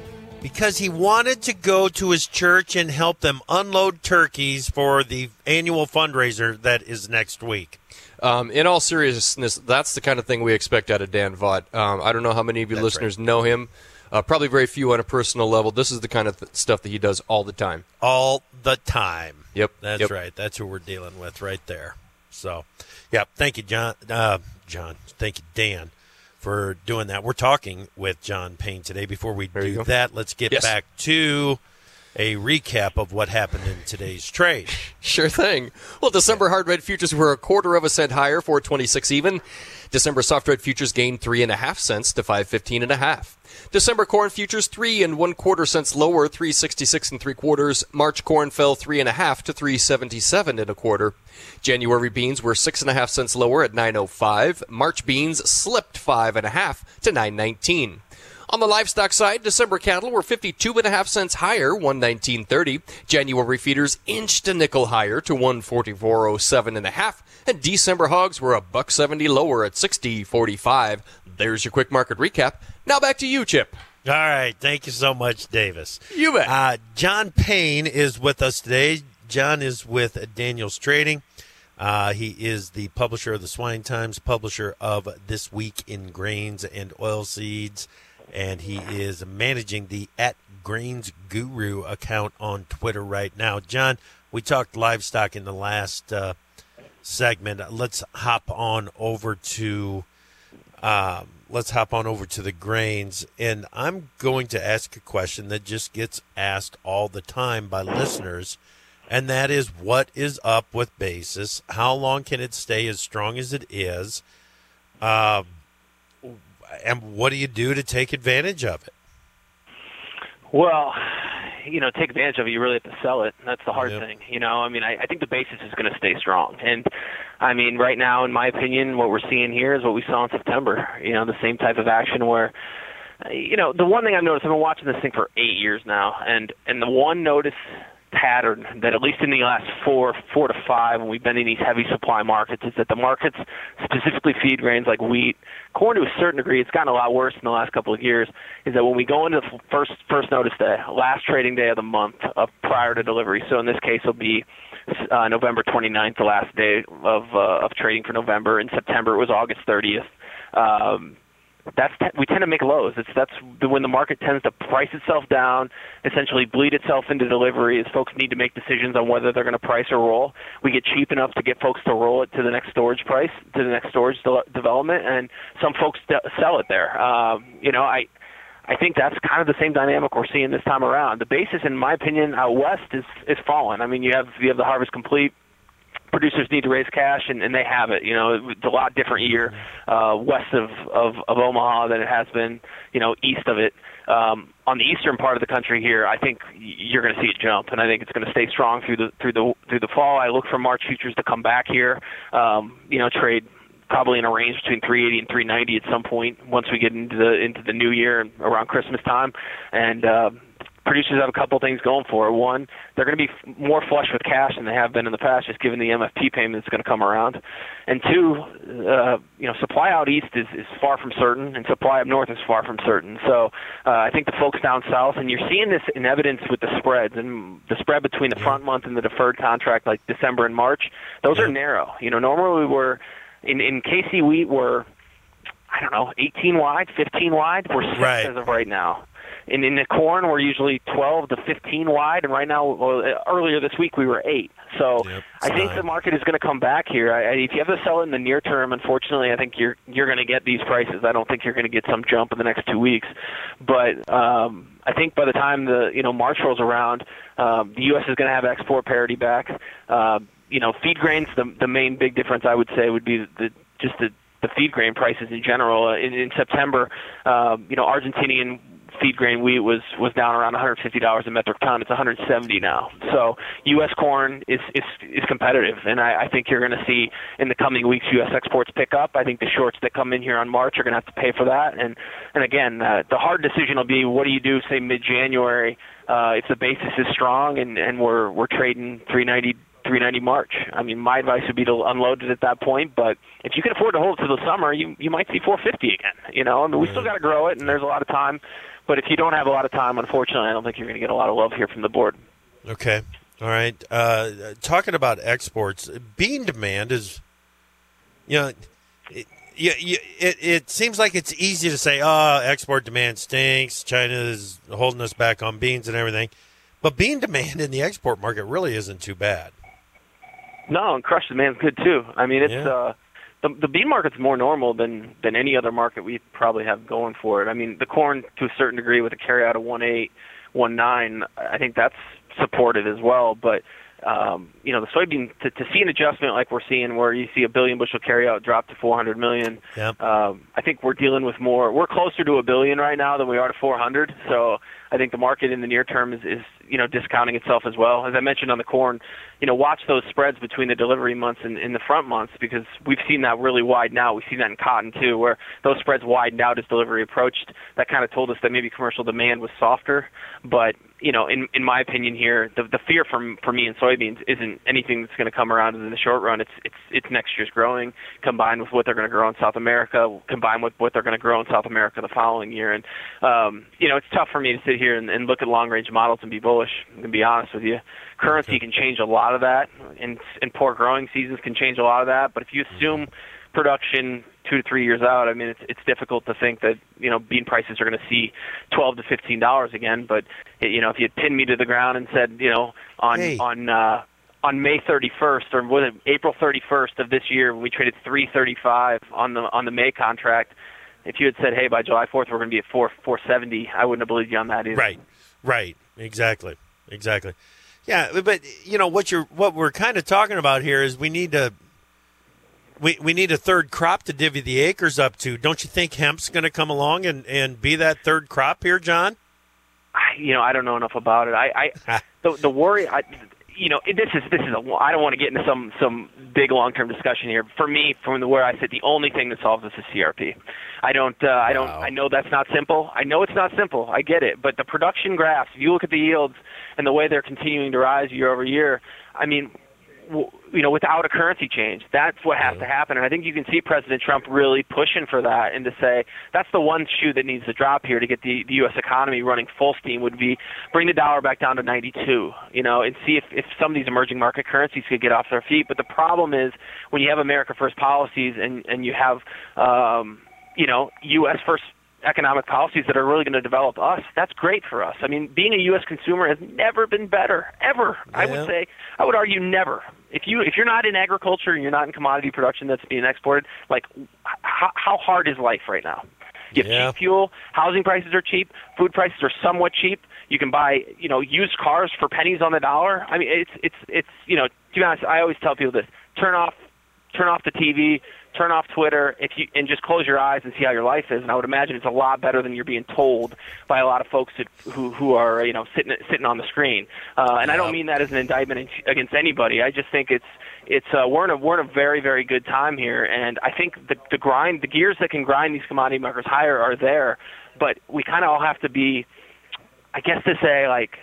because he wanted to go to his church and help them unload turkeys for the annual fundraiser that is next week. Um, in all seriousness, that's the kind of thing we expect out of Dan Vaught. Um, I don't know how many of you That's listeners right. know him. Uh, probably very few on a personal level. This is the kind of th- stuff that he does all the time. All the time. Yep. That's yep. right. That's who we're dealing with right there. So, yeah, thank you, John. Uh, John, thank you, Dan, for doing that. We're talking with John Payne today. Before we There you do go. that, let's get Yes. back to a recap of what happened in today's trade. Sure thing. Well, December hard red futures were a quarter of a cent higher, four twenty-six even. December soft red futures gained three and a half cents to five fifteen and a half. December corn futures three and one quarter cents lower, three sixty-six and three quarters. March corn fell three and a half to three seventy-seven and a quarter. January beans were six and a half cents lower at nine oh five. March beans slipped five and a half to nine nineteen. On the livestock side, December cattle were fifty-two and a half cents higher, one nineteen thirty. January feeders inched a nickel higher to one forty-four oh seven and a half, and December hogs were a buck seventy lower at sixty forty-five. There's your quick market recap. Now back to you, Chip. All right. Thank you so much, Davis. You bet. Uh, John Payne is with us today. John is with Daniels Trading. Uh, he is the publisher of the Swine Times, publisher of This Week in Grains and Oilseeds, and he is managing the at Grains Guru account on Twitter right now. John, we talked livestock in the last uh, segment. Let's hop on over to um, let's hop on over to the grains, and I'm going to ask a question that just gets asked all the time by listeners, and that is, what is up with basis? How long can it stay as strong as it is? Um, and what do you do to take advantage of it? Well, you know, take advantage of it, you really have to sell it. That's the hard Yep. thing. You know, I mean, I, I think the basis is going to stay strong. And, I mean, right now, in my opinion, what we're seeing here is what we saw in September. You know, the same type of action where, you know, the one thing I've noticed, I've been watching this thing for eight years now, and, and the one notice pattern that at least in the last four, four to five, when we've been in these heavy supply markets, is that the markets, specifically feed grains like wheat, corn to a certain degree, it's gotten a lot worse in the last couple of years, is that when we go into the first first notice day, last trading day of the month of prior to delivery, so in this case it'll be uh, November twenty-ninth, the last day of uh, of trading for November. In September it was August thirtieth. Um, That's te- we tend to make lows. It's that's the, when the market tends to price itself down, essentially bleed itself into delivery. As folks need to make decisions on whether they're going to price or roll, we get cheap enough to get folks to roll it to the next storage price, to the next storage de- development, and some folks de- sell it there. Um, you know, I I think that's kind of the same dynamic we're seeing this time around. The basis, in my opinion, out west is is fallen. I mean, you have you have the harvest complete. Producers need to raise cash, and, and they have it. You know, it's a lot different year uh, west of, of, of Omaha than it has been, you know, east of it. Um, on the eastern part of the country here, I think you're going to see it jump, and I think it's going to stay strong through the through the through the fall. I look for March futures to come back here. Um, you know, trade probably in a range between three eighty and three ninety at some point once we get into the into the new year and around Christmas time, and. Uh, Producers have a couple things going for it. One, they're going to be f- more flush with cash than they have been in the past, just given the M F P payment that's going to come around. And two, uh, you know, supply out east is, is far from certain, and supply up north is far from certain. So uh, I think the folks down south, and you're seeing this in evidence with the spreads, and the spread between the front month and the deferred contract, like December and March, those are narrow. You know, normally we were in in K C wheat we're I don't know, eighteen wide, fifteen wide. We're six Right. as of right now. In, in the corn, we're usually twelve to fifteen wide, and right now, well, earlier this week, we were eight. So Yep, I think fine. the market is going to come back here. I, I, if you have to sell it in the near term, unfortunately, I think you're you're going to get these prices. I don't think you're going to get some jump in the next two weeks. But um, I think by the time the you know March rolls around, um, the U S is going to have export parity back. Uh, you know, feed grains, the the main big difference I would say would be the, the just the the feed grain prices in general. Uh, in, in September, um, you know, Argentinian feed grain wheat was was down around one hundred fifty dollars a metric ton. It's one hundred seventy now. So U S corn is is, is competitive, and I, I think you're going to see in the coming weeks U S exports pick up. I think the shorts that come in here on March are going to have to pay for that. And and again, uh, the hard decision will be, what do you do, say mid-January, uh, if the basis is strong and, and we're we're trading three ninety three ninety March. I mean, my advice would be to unload it at that point, but if you can afford to hold it to the summer, you you might see four fifty again. You know, I mean, we still got to grow it, and there's a lot of time. But if you don't have a lot of time, unfortunately, I don't think you're going to get a lot of love here from the board. Okay. All right. Uh, talking about exports, bean demand is, you know, it, it, it, it seems like it's easy to say, oh, export demand stinks. China is holding us back on beans and everything. But bean demand in the export market really isn't too bad. No, and crush demand's good, too. I mean, it's Yeah. uh, the, the bean market's more normal than, than any other market we probably have going for it. I mean, the corn, to a certain degree, with a carryout of one eight, one nine, I think that's supported as well. But, um, you know, the soybean, to, to see an adjustment like we're seeing where you see a billion bushel carryout drop to four hundred million, yep. um, I think we're dealing with more. We're closer to a billion right now than we are to four hundred. So I think the market in the near term is, is you know, discounting itself as well. As I mentioned on the corn, you know, watch those spreads between the delivery months and in the front months, because we've seen that really widen out. We've seen that in cotton too, where those spreads widened out as delivery approached. That kind of told us that maybe commercial demand was softer. But, you know, in in my opinion here, the the fear from for me in soybeans isn't anything that's going to come around in the short run. It's it's it's next year's growing combined with what they're going to grow in South America, combined with what they're going to grow in South America the following year. And um, you know, it's tough for me to sit here and, and look at long range models and be bullish. I'm going to be honest with you. Currency can change a lot of that, and and poor growing seasons can change a lot of that. But if you assume production two to three years out, I mean, it's it's difficult to think that, you know, bean prices are going to see twelve to fifteen dollars again. But, you know, if you had pinned me to the ground and said, you know, on Hey. on uh, on May thirty-first or was it April thirty-first of this year when we traded three thirty-five on the on the May contract, if you had said, hey, by July fourth we're going to be at four four seventy, I wouldn't have believed you on that either. Right, right, exactly, exactly. Yeah, but you know what you're what we're kind of talking about here is we need to we we need a third crop to divvy the acres up to. Don't you think hemp's going to come along and, and be that third crop here, John? I, you know, I don't know enough about it. I, I the the worry, I, you know, this is this is a. I don't want to get into some some big long term discussion here. For me, from the where I sit, the only thing that solves this is C R P. I don't. Uh, I don't. I know that's not simple. I know it's not simple. I get it. But the production graphs, if you look at the yields and the way they're continuing to rise year over year, I mean, w- you know, without a currency change, that's what has to happen. And I think you can see President Trump really pushing for that, and to say that's the one shoe that needs to drop here to get the, the U S economy running full steam would be bring the dollar back down to ninety-two, you know, and see if, if some of these emerging market currencies could get off their feet. But the problem is when you have America First policies and, and you have, um, you know, U S First economic policies that are really going to develop us, that's great for us. I mean, being a U S consumer has never been better, ever. Yeah. I would say, I would argue never. If you if you're not in agriculture and you're not in commodity production that's being exported, like how, how hard is life right now? You have yeah. cheap fuel, housing prices are cheap, food prices are somewhat cheap. You can buy, you know, used cars for pennies on the dollar. I mean, it's it's it's you know, to be honest, I always tell people this: turn off turn off the T V, turn off Twitter, if you and just close your eyes and see how your life is. And I would imagine it's a lot better than you're being told by a lot of folks that, who who are you know sitting sitting on the screen. Uh, and yeah. I don't mean that as an indictment against anybody. I just think it's it's uh, we're in a we're in a very very good time here, and I think the the grind the gears that can grind these commodity markets higher are there, but we kind of all have to be, I guess, to say like,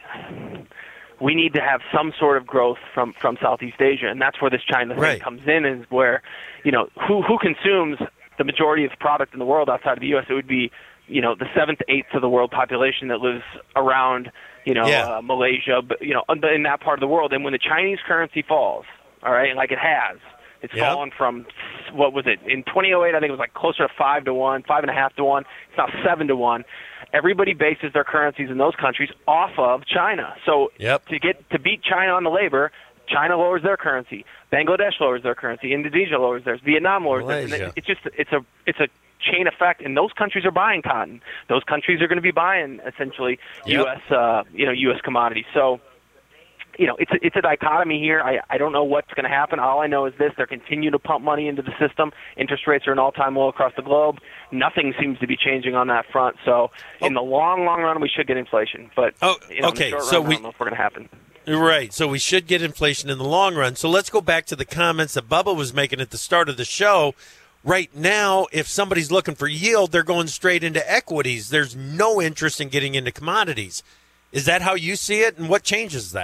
we need to have some sort of growth from, from Southeast Asia, and that's where this China thing right. comes in, is where, you know, who who consumes the majority of product in the world outside of the U S? It would be, you know, the seventh, eighth of the world population that lives around, you know, yeah. uh, Malaysia, but, you know, in that part of the world. And when the Chinese currency falls, all right, like it has, it's yep. fallen from, what was it, in twenty oh eight, I think it was like closer to five to one, five and a half to one. It's now seven to one. Everybody bases their currencies in those countries off of China. So yep. to get to beat China on the labor, China lowers their currency, Bangladesh lowers their currency, Indonesia lowers theirs, Vietnam lowers theirs. And it's just it's a it's a chain effect, and those countries are buying cotton. Those countries are going to be buying essentially yep. U S uh, you know U S commodities. So, you know, it's a, it's a dichotomy here. I, I don't know what's going to happen. All I know is this: they're continuing to pump money into the system. Interest rates are an all-time low across the globe. Nothing seems to be changing on that front. So, oh. in the long, long run, we should get inflation. But oh, you know, okay, in the short so run, we I don't know if we're going to happen. Right. So we should get inflation in the long run. So let's go back to the comments that Bubba was making at the start of the show. Right now, if somebody's looking for yield, they're going straight into equities. There's no interest in getting into commodities. Is that how you see it, and what changes that?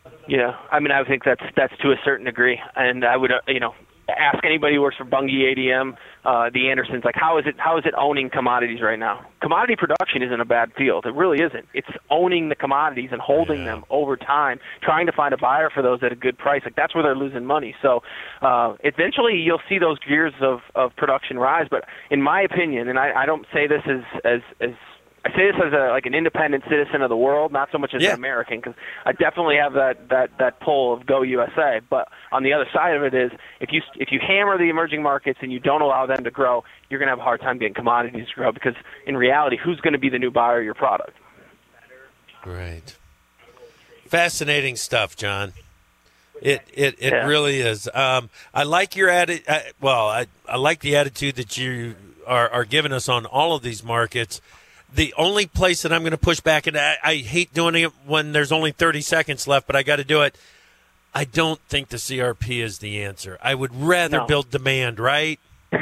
Yeah, I mean, I think that's that's to a certain degree, and I would, uh, you know, ask anybody who works for Bunge, A D M, uh, the Andersons, like how is it how is it owning commodities right now? Commodity production isn't a bad field. It really isn't. It's owning the commodities and holding yeah. them over time, trying to find a buyer for those at a good price. Like that's where they're losing money. So uh, eventually you'll see those gears of, of production rise. But in my opinion, and I, I don't say this as as as I say this as a, like an independent citizen of the world, not so much as yeah. an American, because I definitely have that, that, that pull of Go U S A. But on the other side of it is, if you if you hammer the emerging markets and you don't allow them to grow, you're going to have a hard time getting commodities to grow, because in reality, who's going to be the new buyer of your product? Right. Fascinating stuff, John. It it, it yeah. really is. Um, I like your atti- uh, Well, I, I like the attitude that you are, are giving us on all of these markets. The only place that I'm going to push back, and I, I hate doing it when there's only thirty seconds left, but I got to do it. I don't think the C R P is the answer. I would rather no. build demand, right?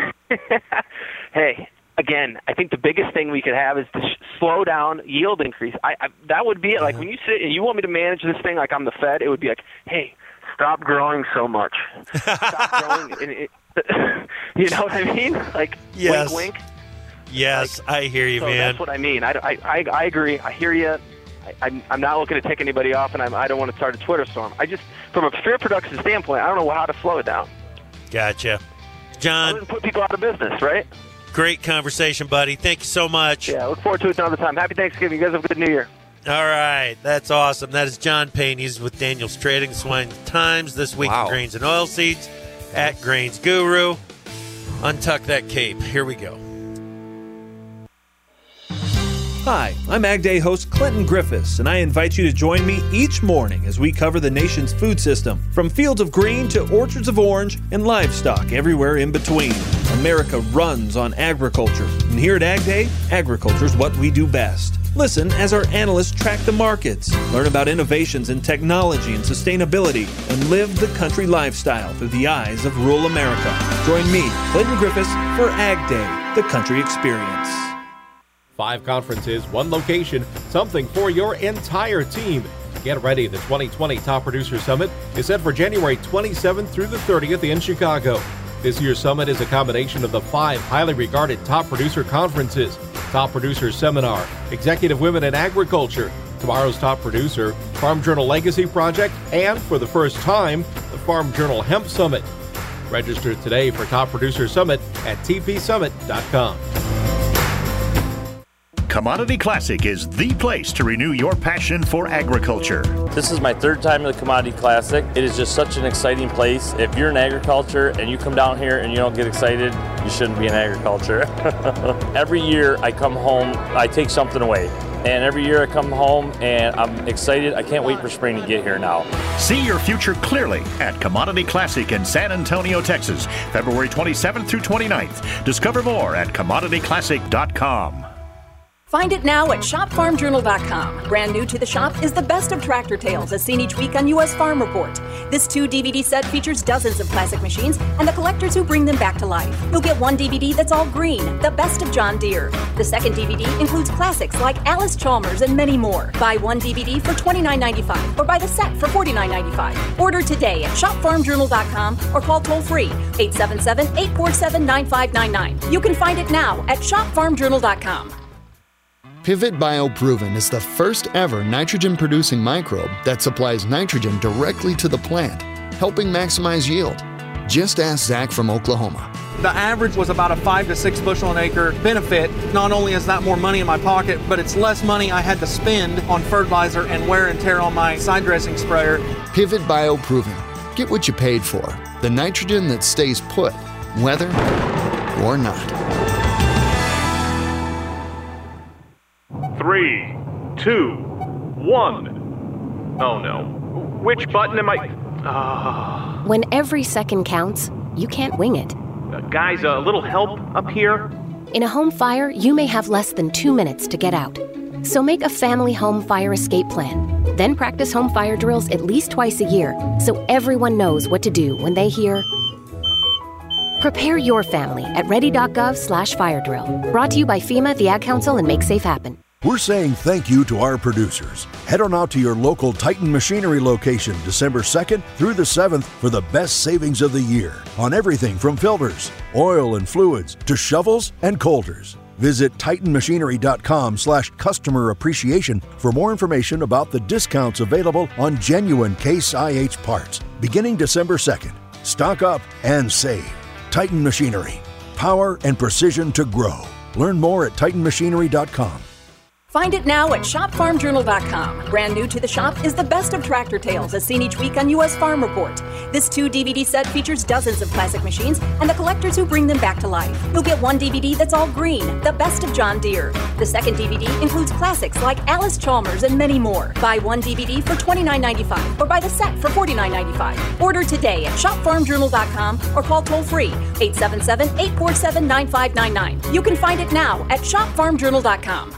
Hey, again, I think the biggest thing we could have is to sh- slow down yield increase. I, I That would be it. Like when you sit and you want me to manage this thing like I'm the Fed, it would be like, hey, stop growing so much. Stop growing. And it, you know what I mean? Like, yes. wink, wink. Yes, like, I hear you, so man. That's what I mean. I, I, I agree. I hear you. I, I'm, I'm not looking to take anybody off, and I'm, I don't want to start a Twitter storm. I just, from a fair production standpoint, I don't know how to slow it down. Gotcha. John. Other than put people out of business, right? Great conversation, buddy. Thank you so much. Yeah, look forward to it another time. Happy Thanksgiving. You guys have a good New Year. All right. That's awesome. That is John Payne. He's with Daniels Trading, Swine Times, this week wow. in grains and oilseeds at Grains Guru. Untuck that cape. Here we go. Hi, I'm Ag Day host Clinton Griffiths, and I invite you to join me each morning as we cover the nation's food system, from fields of green to orchards of orange and livestock everywhere in between. America runs on agriculture, and here at Ag Day, agriculture is what we do best. Listen as our analysts track the markets, learn about innovations in technology and sustainability, and live the country lifestyle through the eyes of rural America. Join me, Clinton Griffiths, for Ag Day, the country experience. Five conferences, one location, something for your entire team. Get ready. The twenty twenty Top Producer Summit is set for January twenty-seventh through the thirtieth in Chicago. This year's summit is a combination of the five highly regarded top producer conferences, Top Producer Seminar, Executive Women in Agriculture, tomorrow's Top Producer, Farm Journal Legacy Project, and for the first time, the Farm Journal Hemp Summit. Register today for Top Producer Summit at t p summit dot com. Commodity Classic is the place to renew your passion for agriculture. This is my third time at the Commodity Classic. It is just such an exciting place. If you're in agriculture and you come down here and you don't get excited, you shouldn't be in agriculture. Every year I come home, I take something away. And every year I come home and I'm excited. I can't wait for spring to get here now. See your future clearly at Commodity Classic in San Antonio, Texas, February twenty-seventh through twenty-ninth. Discover more at commodity classic dot com. Find it now at shop farm journal dot com. Brand new to the shop is the best of tractor tales as seen each week on U S Farm Report. This two D V D set features dozens of classic machines and the collectors who bring them back to life. You'll get one D V D that's all green, the best of John Deere. The second D V D includes classics like Alice Chalmers and many more. Buy one D V D for twenty-nine ninety-five or buy the set for forty-nine ninety-five. Order today at shop farm journal dot com or call toll free eight seven seven, eight four seven, nine five nine nine. You can find it now at shop farm journal dot com. Pivot BioProven is the first ever nitrogen-producing microbe that supplies nitrogen directly to the plant, helping maximize yield. Just ask Zach from Oklahoma. The average was about a five to six bushel an acre benefit. Not only is that more money in my pocket, but it's less money I had to spend on fertilizer and wear and tear on my side dressing sprayer. Pivot BioProven. Get what you paid for. The nitrogen that stays put, whether or not. Three, two, one. Oh no. Which button am I? Uh... When every second counts, you can't wing it. Uh, guys, a little help up here? In a home fire, you may have less than two minutes to get out. So make a family home fire escape plan. Then practice home fire drills at least twice a year so everyone knows what to do when they hear. Prepare your family at ready dot gov slash fire drill. Brought to you by FEMA, the Ad Council, and Make Safe Happen. We're saying thank you to our producers. Head on out to your local Titan Machinery location December second through the seventh for the best savings of the year on everything from filters, oil and fluids, to shovels and coulters. Visit titan machinery dot com slash customer appreciation for more information about the discounts available on genuine Case I H parts beginning December second. Stock up and save. Titan Machinery. Power and precision to grow. Learn more at titan machinery dot com. Find it now at shop farm journal dot com. Brand new to the shop is the best of tractor tales as seen each week on U S Farm Report. This two D V D set features dozens of classic machines and the collectors who bring them back to life. You'll get one D V D that's all green, the best of John Deere. The second D V D includes classics like Alice Chalmers and many more. Buy one D V D for twenty-nine ninety-five or buy the set for forty-nine ninety-five. Order today at shop farm journal dot com or call toll free eight seven seven, eight four seven, nine five nine nine. You can find it now at shop farm journal dot com.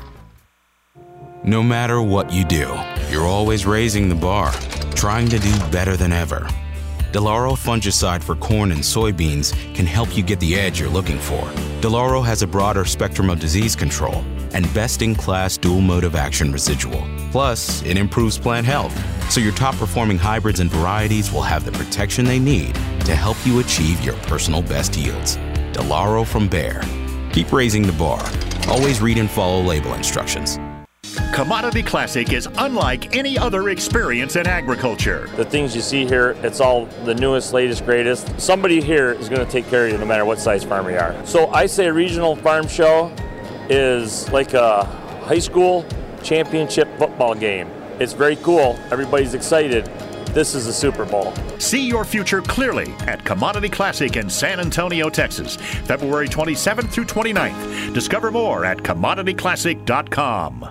No matter what you do, you're always raising the bar, trying to do better than ever. Delaro fungicide for corn and soybeans can help you get the edge you're looking for. Delaro has a broader spectrum of disease control and best-in-class dual mode of action residual. Plus, it improves plant health, so your top-performing hybrids and varieties will have the protection they need to help you achieve your personal best yields. Delaro from Bayer. Keep raising the bar. Always read and follow label instructions. Commodity Classic is unlike any other experience in agriculture. The things you see here, it's all the newest, latest, greatest. Somebody here is going to take care of you no matter what size farmer you are. So I say a regional farm show is like a high school championship football game. It's very cool. Everybody's excited. This is the Super Bowl. See your future clearly at Commodity Classic in San Antonio, Texas, February twenty-seventh through twenty-ninth. Discover more at commodity classic dot com.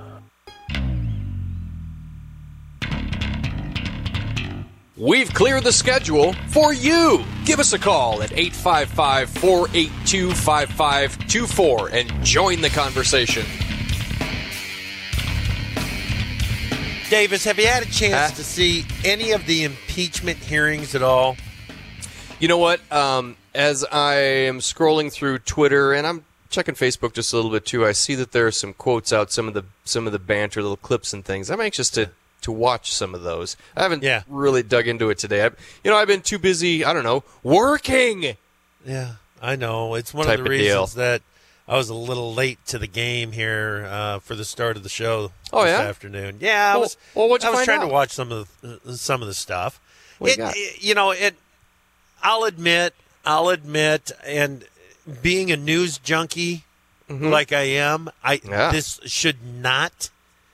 We've cleared the schedule for you. Give us a call at eight five five, four eight two, five five two four and join the conversation. Davis, have you had a chance Huh? to see any of the impeachment hearings at all? You know what? Um, as I am scrolling through Twitter, and I'm checking Facebook just a little bit too, I see that there are some quotes out, some of the some of the banter, little clips and things. I'm anxious to, to watch some of those. I haven't Yeah. really dug into it today. I, you know, I've been too busy, I don't know, working. Yeah, I know. It's one Type of the of deal. reasons that I was a little late to the game here uh, for the start of the show Oh, this yeah? afternoon. Yeah, I Well- was. well, what'd you I was find trying out? to watch some of the, uh, some of the stuff. What you It- got? it- you know, it. I'll admit, I'll admit, and being a news junkie Mhm. like I am, I Yeah. this should not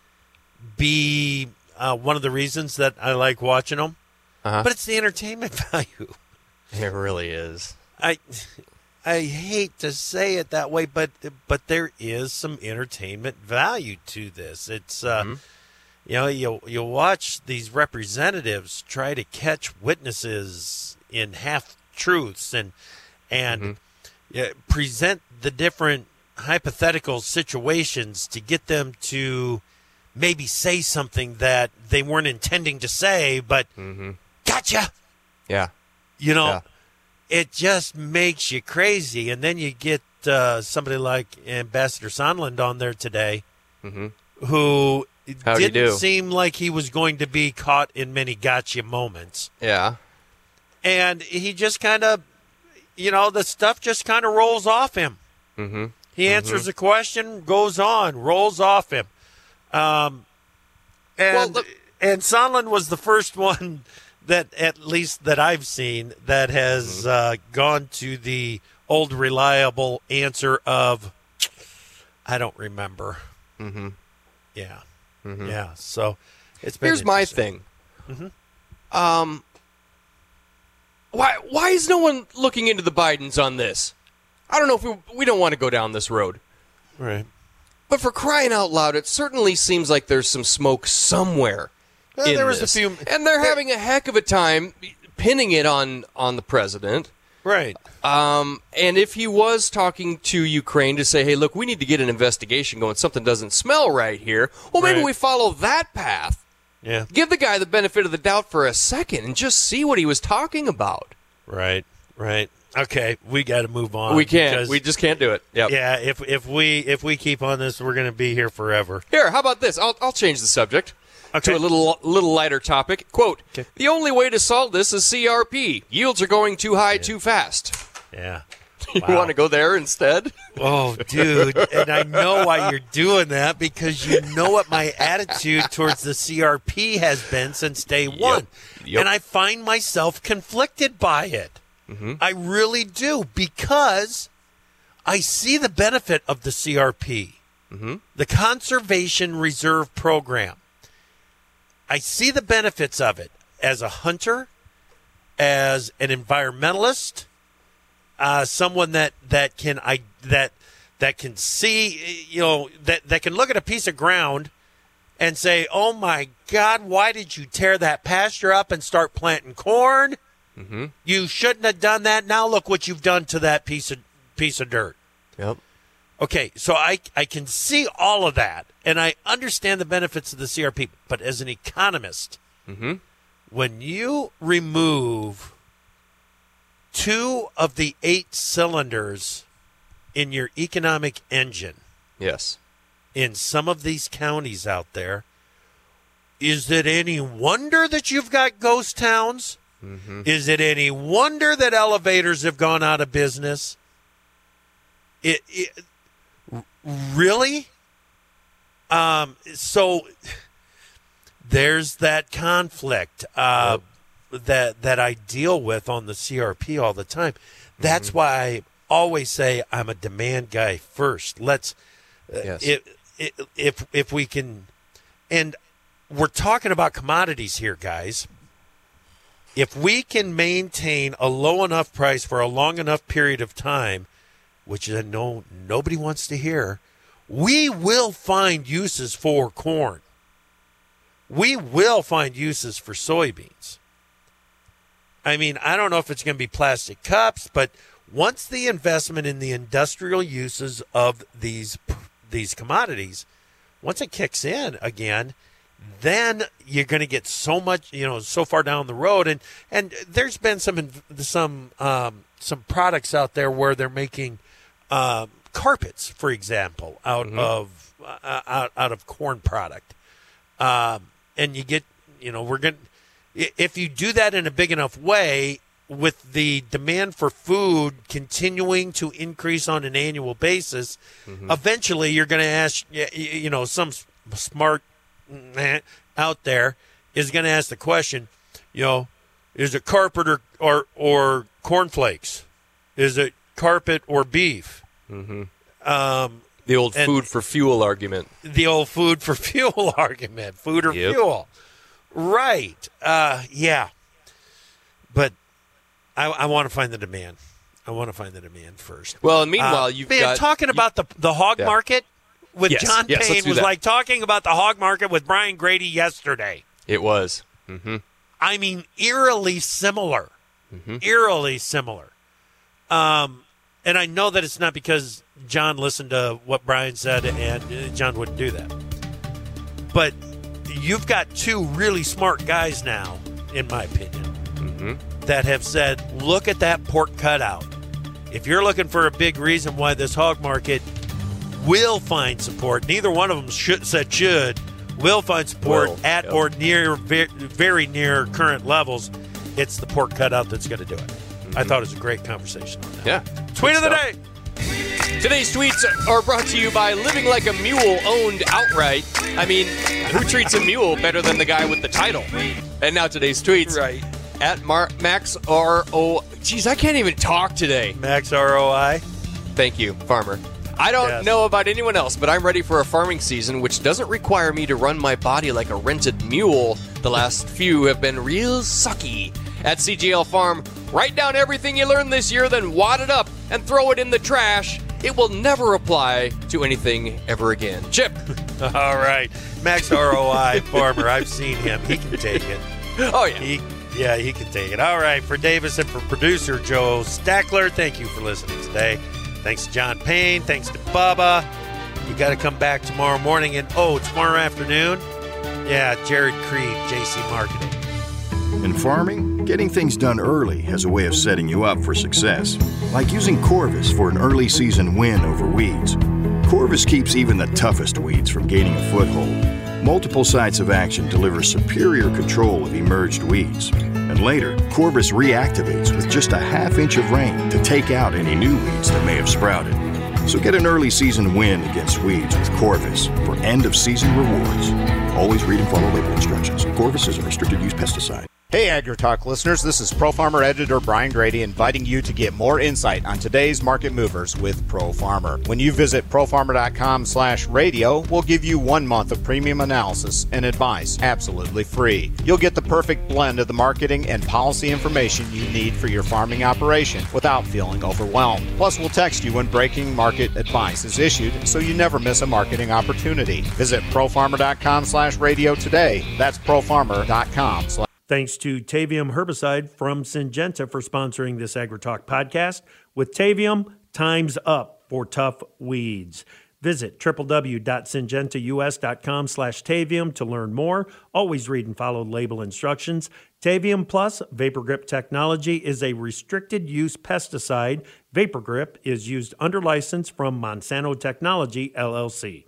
be uh, one of the reasons that I like watching them. Uh-huh. But it's the entertainment value. It really is. I I hate to say it that way, but but there is some entertainment value to this. It's uh, Mm-hmm. you know you you watch these representatives try to catch witnesses in half truths and and Mm-hmm. yeah, present the different hypothetical situations to get them to maybe say something that they weren't intending to say, but Mm-hmm. gotcha. Yeah. You know, Yeah. it just makes you crazy. And then you get uh, somebody like Ambassador Sondland on there today, Mm-hmm. who How'd he didn't do? seem like he was going to be caught in many gotcha moments. Yeah. And he just kind of, you know, the stuff just kind of rolls off him. Mm-hmm. He answers a question, goes on, rolls off him. Um, and and Sondland was the first one that, at least that I've seen, that has uh, gone to the old reliable answer of, I don't remember. Mm-hmm. Yeah, Mhm. yeah. So it's been Here's my interesting. thing. Mhm. Um, why why is no one looking into the Bidens on this? I don't know if we we don't want to go down this road. Right. But for crying out loud, it certainly seems like there's some smoke somewhere. Well, in there was a this. few- and they're having a heck of a time pinning it on on the president. Right. Um, and if he was talking to Ukraine to say, hey, look, we need to get an investigation going, something doesn't smell right here, well, maybe Right. we follow that path. Yeah. Give the guy the benefit of the doubt for a second and just see what he was talking about. Right, right. Okay, we got to move on. We can't. because- We just can't do it. Yep. Yeah, if if we if we keep on this, we're going to be here forever. Here, how about this? I'll, I'll change the subject Okay. to a little little lighter topic. Quote, the only way to solve this is C R P. Yields are going too high too fast. Yeah. You Wow. want to go there instead? Oh, dude, and I know why you're doing that because you know what my attitude towards the C R P has been since day one. Yep. And I find myself conflicted by it. Mm-hmm. I really do because I see the benefit of the C R P, mm-hmm. the Conservation Reserve Program. I see the benefits of it as a hunter, as an environmentalist, uh, someone that, that can I that that can see, you know, that, that can look at a piece of ground and say, oh, my God, why did you tear that pasture up and start planting corn? Mm-hmm. You shouldn't have done that. Now look what you've done to that piece of piece of dirt. Yep. Okay, so I I can see all of that, and I understand the benefits of the C R P. But as an economist, mm-hmm. when you remove two of the eight cylinders in your economic engine, yes, in some of these counties out there, is it any wonder that you've got ghost towns? Mm-hmm. Is it any wonder that elevators have gone out of business? It, it really? Um, so there's that conflict uh, yep. that that I deal with on the C R P all the time. That's mm-hmm. why I always say I'm a demand guy first. Let's uh, yes. if, if if we can, and we're talking about commodities here, guys. If we can maintain a low enough price for a long enough period of time, which I know nobody wants to hear, we will find uses for corn. We will find uses for soybeans. I mean, I don't know if it's going to be plastic cups, but once the investment in the industrial uses of these these commodities, once it kicks in again, then you're going to get so much, you know, so far down the road. And, and there's been some some um, some products out there where they're making um, carpets, for example, out mm-hmm. of uh, out out of corn product. Um, and you get, you know, we're going to, if you do that in a big enough way, with the demand for food continuing to increase on an annual basis, mm-hmm. eventually you're going to ask, you know, some smart out there is going to ask the question, you know, is it carpet or or, or cornflakes? Is it carpet or beef? Mm-hmm. Um, the old food for fuel argument. The old food for fuel argument. Food or yep. fuel. Right. Uh, yeah. But I, I want to find the demand. I want to find the demand first. Well, and meanwhile, uh, you've man, got... talking about the, the hog yeah. market with yes. John yes, Payne was that. like talking about the hog market with Brian Grady yesterday. It was. Mm-hmm. I mean, eerily similar. Mm-hmm. Eerily similar. Um, and I know that it's not because John listened to what Brian said and uh, John wouldn't do that. But you've got two really smart guys now, in my opinion, mm-hmm. that have said, look at that pork cutout. If you're looking for a big reason why this hog market will find support, neither one of them should, said should, will find support will. at yep. or near, very, very near current levels, it's the pork cutout that's going to do it. Mm-hmm. I thought it was a great conversation on that. Yeah. Tweet of the stuff. day. Today's tweets are brought to you by Living Like a Mule, owned outright. I mean, who treats a mule better than the guy with the title? And now today's tweets. Right. At Mar- Max R O. Geez, I can't even talk today. Max R O I. Thank you, farmer. I don't yes. know about anyone else, but I'm ready for a farming season, which doesn't require me to run my body like a rented mule. The last few have been real sucky. At C G L Farm, write down everything you learned this year, then wad it up and throw it in the trash. It will never apply to anything ever again. Chip. All right. Max R O I, farmer. I've seen him. He can take it. Oh, yeah. He, yeah, he can take it. All right. For Davis and for producer Joe Stackler, thank you for listening today. Thanks to John Payne. Thanks to Bubba. You got to come back tomorrow morning. And, oh, tomorrow afternoon, yeah, Jared Creed, J C Marketing. In farming, Getting things done early has a way of setting you up for success, like using Corvus for an early season win over weeds. Corvus keeps even the toughest weeds from gaining a foothold. Multiple sites of action deliver superior control of emerged weeds. And later, Corvus reactivates with just a half inch of rain to take out any new weeds that may have sprouted. So get an early season win against weeds with Corvus for end of season rewards. Always read and follow label instructions. Corvus is a restricted use pesticide. Hey AgriTalk listeners, this is Pro Farmer editor Brian Grady inviting you to get more insight on today's market movers with Pro Farmer. When you visit profarmer.com slash radio, we'll give you one month of premium analysis and advice absolutely free. You'll get the perfect blend of the marketing and policy information you need for your farming operation without feeling overwhelmed. Plus, we'll text you when breaking market advice is issued so you never miss a marketing opportunity. Visit profarmer.com slash radio today. That's profarmer.com slash Thanks to Tavium Herbicide from Syngenta for sponsoring this AgriTalk podcast. With Tavium, time's up for tough weeds. Visit w w w dot syngenta u s dot com slash Tavium to learn more. Always read and follow label instructions. Tavium Plus Vapor Grip technology is a restricted-use pesticide. Vapor Grip is used under license from Monsanto Technology, L L C.